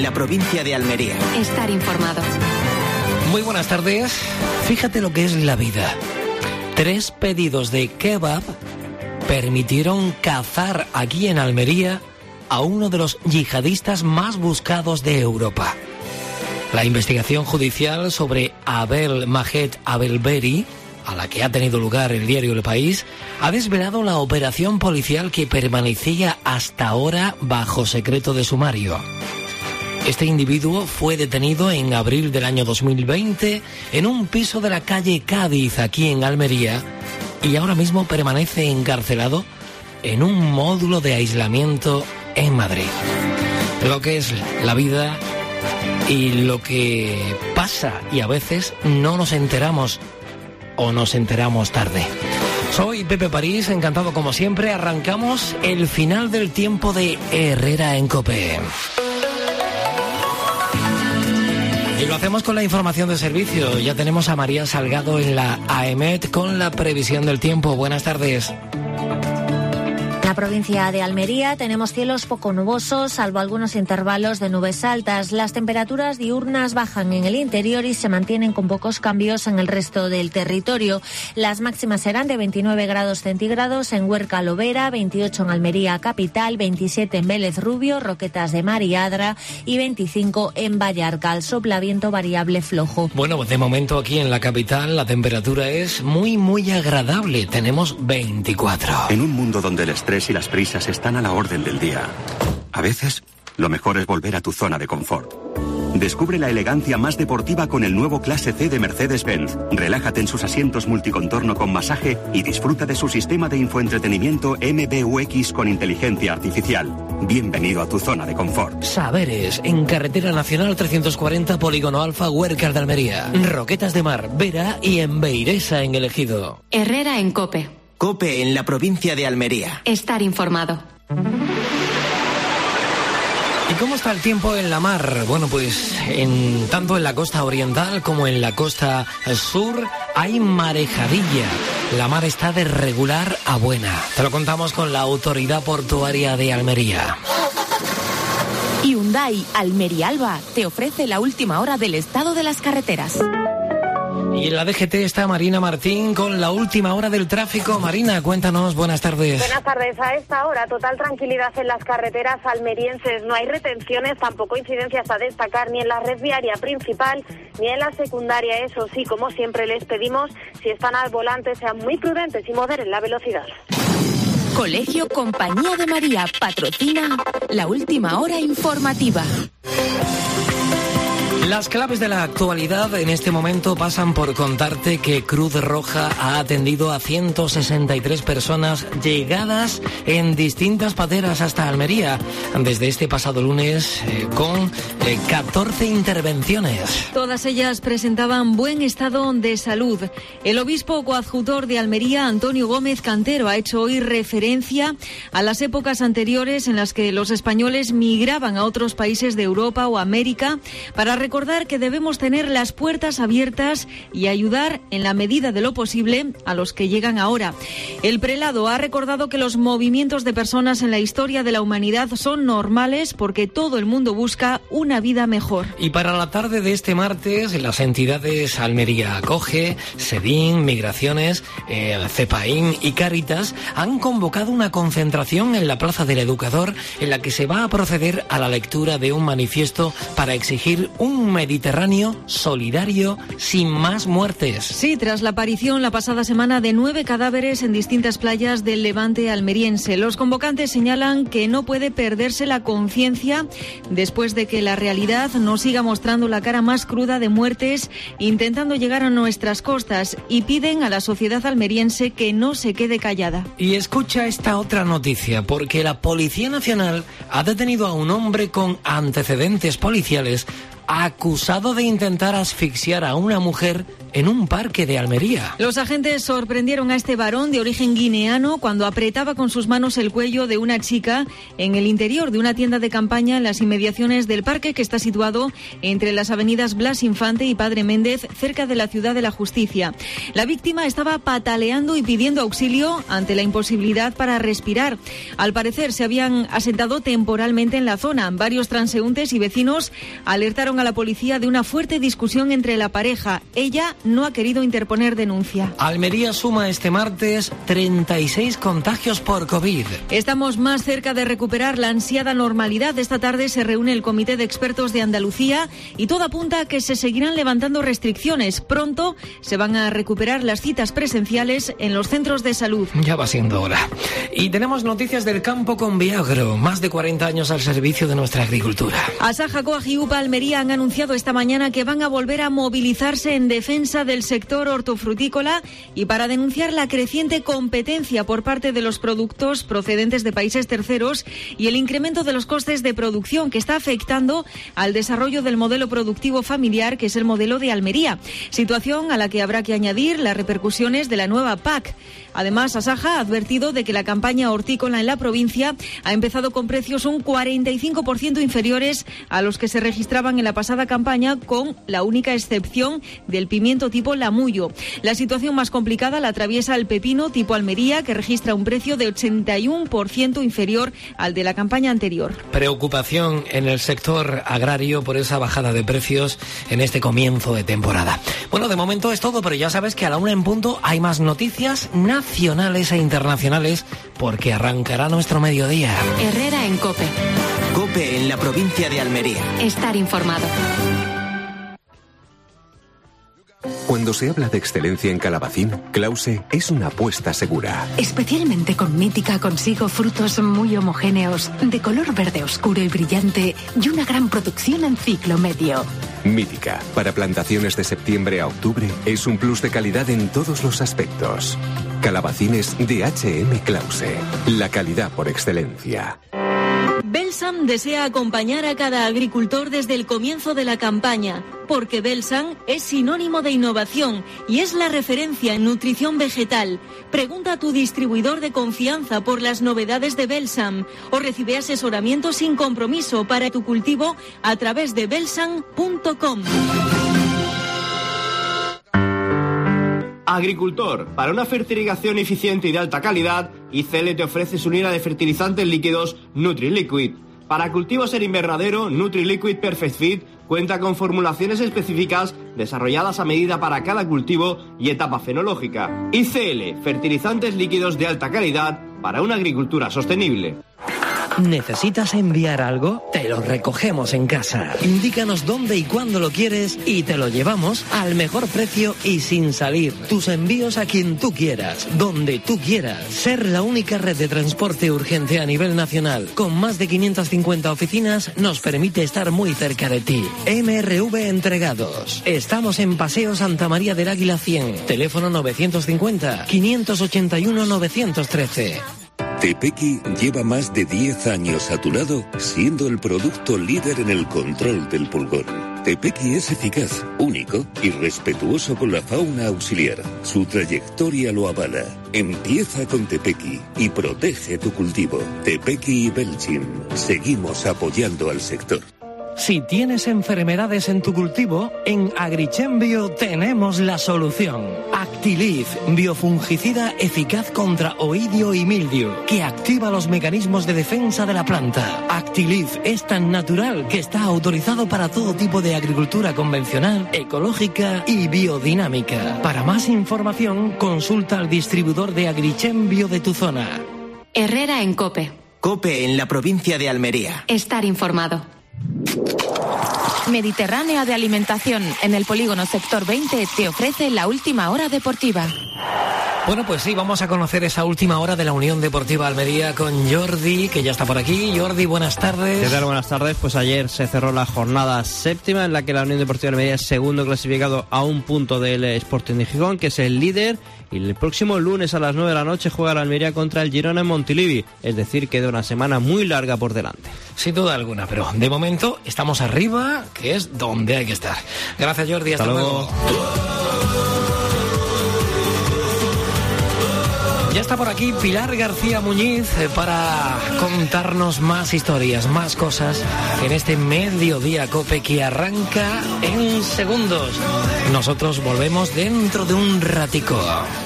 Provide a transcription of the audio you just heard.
la provincia de Almería. Estar informado. Muy buenas tardes. Fíjate lo que es la vida. 3 pedidos de kebab permitieron cazar aquí en Almería a uno de los yihadistas más buscados de Europa. La investigación judicial sobre Abel Mahed Abelberi, a la que ha tenido lugar el diario El País, ha desvelado la operación policial que permanecía hasta ahora bajo secreto de sumario. Este individuo fue detenido en abril del año 2020 en un piso de la calle Cádiz, aquí en Almería, y ahora mismo permanece encarcelado en un módulo de aislamiento en Madrid. Lo que es la vida y lo que pasa, y a veces no nos enteramos o nos enteramos tarde. Soy Pepe París, encantado como siempre. Arrancamos el final del tiempo de Herrera en COPE. Y lo hacemos con la información de servicio. Ya tenemos a María Salgado en la AEMET con la previsión del tiempo. Buenas tardes. En la provincia de Almería tenemos cielos poco nubosos, salvo algunos intervalos de nubes altas. Las temperaturas diurnas bajan en el interior y se mantienen con pocos cambios en el resto del territorio. Las máximas serán de 29 grados centígrados en Huerca Lovera, 28 en Almería capital, 27 en Vélez Rubio, Roquetas de Mar y Adra y 25 en Vallarcal. Sopla viento variable flojo. Bueno, de momento aquí en la capital la temperatura es muy agradable. Tenemos 24. En un mundo donde el estrés y las prisas están a la orden del día, a veces lo mejor es volver a tu zona de confort. Descubre la elegancia más deportiva con el nuevo Clase C de Mercedes-Benz. Relájate en sus asientos multicontorno con masaje y disfruta de su sistema de infoentretenimiento MBUX con inteligencia artificial. Bienvenido a tu zona de confort. Saberes, en Carretera Nacional 340, Polígono Alfa, Huércal de Almería. Roquetas de Mar, Vera y en Beiresa, en El Ejido. Herrera en COPE. COPE en la provincia de Almería. Estar informado. ¿Y cómo está el tiempo en la mar? Bueno, pues tanto en la costa oriental como en la costa sur hay marejadilla. La mar está de regular a buena. Te lo contamos con la Autoridad Portuaria de Almería. Hyundai Almería Alba te ofrece la última hora del estado de las carreteras. Y en la DGT está Marina Martín con la última hora del tráfico. Marina, cuéntanos, buenas tardes. Buenas tardes. A esta hora, total tranquilidad en las carreteras almerienses. No hay retenciones, tampoco incidencias a destacar ni en la red viaria principal ni en la secundaria. Eso sí, como siempre les pedimos, si están al volante, sean muy prudentes y moderen la velocidad. Colegio Compañía de María patrocina la última hora informativa. Las claves de la actualidad en este momento pasan por contarte que Cruz Roja ha atendido a 163 personas llegadas en distintas pateras hasta Almería desde este pasado lunes con 14 intervenciones. Todas ellas presentaban buen estado de salud. El obispo coadjutor de Almería, Antonio Gómez Cantero, ha hecho hoy referencia a las épocas anteriores en las que los españoles migraban a otros países de Europa o América para recordar que debemos tener las puertas abiertas y ayudar en la medida de lo posible a los que llegan ahora. El prelado ha recordado que los movimientos de personas en la historia de la humanidad son normales porque todo el mundo busca una vida mejor. Y para la tarde de este martes, las entidades Almería Acoge, SEDIN, Migraciones, CEPAIN y Cáritas han convocado una concentración en la Plaza del Educador en la que se va a proceder a la lectura de un manifiesto para exigir un Mediterráneo solidario sin más muertes. Sí, tras la aparición la pasada semana de 9 cadáveres en distintas playas del Levante almeriense. Los convocantes señalan que no puede perderse la conciencia después de que la realidad nos siga mostrando la cara más cruda de muertes intentando llegar a nuestras costas y piden a la sociedad almeriense que no se quede callada. Y escucha esta otra noticia, porque la Policía Nacional ha detenido a un hombre con antecedentes policiales acusado de intentar asfixiar a una mujer en un parque de Almería. Los agentes sorprendieron a este varón de origen guineano cuando apretaba con sus manos el cuello de una chica en el interior de una tienda de campaña en las inmediaciones del parque, que está situado entre las avenidas Blas Infante y Padre Méndez, cerca de la Ciudad de la Justicia. La víctima estaba pataleando y pidiendo auxilio ante la imposibilidad para respirar. Al parecer se habían asentado temporalmente en la zona. Varios transeúntes y vecinos alertaron a la policía de una fuerte discusión entre la pareja. Ella no ha querido interponer denuncia. Almería suma este martes 36 contagios por COVID. Estamos más cerca de recuperar la ansiada normalidad. Esta tarde se reúne el Comité de Expertos de Andalucía y todo apunta a que se seguirán levantando restricciones. Pronto se van a recuperar las citas presenciales en los centros de salud. Ya va siendo hora. Y tenemos noticias del campo con Viagro. Más de 40 años al servicio de nuestra agricultura. Asaja, Coag y UPA Almería han anunciado esta mañana que van a volver a movilizarse en defensa del sector hortofrutícola y para denunciar la creciente competencia por parte de los productos procedentes de países terceros y el incremento de los costes de producción que está afectando al desarrollo del modelo productivo familiar, que es el modelo de Almería. Situación a la que habrá que añadir las repercusiones de la nueva PAC. Además, Asaja ha advertido de que la campaña hortícola en la provincia ha empezado con precios un 45% inferiores a los que se registraban en la pasada campaña, con la única excepción del pimiento tipo Lamullo. La situación más complicada la atraviesa el pepino tipo Almería, que registra un precio de 81% inferior al de la campaña anterior. Preocupación en el sector agrario por esa bajada de precios en este comienzo de temporada. Bueno, de momento es todo, pero ya sabes que a la 1 en punto hay más noticias nacionales e internacionales, porque arrancará nuestro mediodía. Herrera en COPE. COPE en la provincia de Almería. Estar informado. Cuando se habla de excelencia en Calabacín, Clause es una apuesta segura. Especialmente con Mítica consigo frutos muy homogéneos, de color verde oscuro y brillante y una gran producción en ciclo medio. Mítica, para plantaciones de septiembre a octubre, es un plus de calidad en todos los aspectos. Calabacines de H.M. Clause, la calidad por excelencia. Belsam desea acompañar a cada agricultor desde el comienzo de la campaña, porque Belsam es sinónimo de innovación y es la referencia en nutrición vegetal. Pregunta a tu distribuidor de confianza por las novedades de Belsam o recibe asesoramiento sin compromiso para tu cultivo a través de belsam.com. Agricultor, para una fertilización eficiente y de alta calidad, ICL te ofrece su línea de fertilizantes líquidos NutriLiquid. Para cultivos en invernadero, NutriLiquid Perfect Fit cuenta con formulaciones específicas desarrolladas a medida para cada cultivo y etapa fenológica. ICL, fertilizantes líquidos de alta calidad para una agricultura sostenible. ¿Necesitas enviar algo? Te lo recogemos en casa. Indícanos dónde y cuándo lo quieres y te lo llevamos al mejor precio y sin salir. Tus envíos a quien tú quieras, donde tú quieras. Ser la única red de transporte urgente a nivel nacional, con más de 550 oficinas, nos permite estar muy cerca de ti. MRV Entregados. Estamos en Paseo Santa María del Águila 100. Teléfono 950-581-913. Tepequi lleva más de 10 años a tu lado, siendo el producto líder en el control del pulgón. Tepequi es eficaz, único y respetuoso con la fauna auxiliar. Su trayectoria lo avala. Empieza con Tepequi y protege tu cultivo. Tepequi y Belchim. Seguimos apoyando al sector. Si tienes enfermedades en tu cultivo, en Agrichembio tenemos la solución. Actilif, biofungicida eficaz contra oidio y mildio, que activa los mecanismos de defensa de la planta. Actilif es tan natural que está autorizado para todo tipo de agricultura convencional, ecológica y biodinámica. Para más información, consulta al distribuidor de Agrichembio de tu zona. Herrera en COPE. COPE en la provincia de Almería. Estar informado. Mediterránea de Alimentación, en el polígono Sector 20, te ofrece la última hora deportiva. Bueno, pues sí, vamos a conocer esa última hora de la Unión Deportiva Almería con Jordi, que ya está por aquí. Jordi, buenas tardes. ¿Qué tal? Buenas tardes. Pues ayer se cerró la jornada séptima en la que la Unión Deportiva Almería es segundo clasificado a un punto del Sporting de Gijón, que es el líder. Y el próximo lunes a las 9 de la noche juega la Almería contra el Girona en Montilivi. Es decir, queda una semana muy larga por delante. Sin duda alguna, pero de momento estamos arriba, que es donde hay que estar. Gracias, Jordi. Hasta luego. Ya está por aquí Pilar García Muñiz para contarnos más historias, más cosas en este Mediodía Cope que arranca en segundos. Nosotros volvemos dentro de un ratico.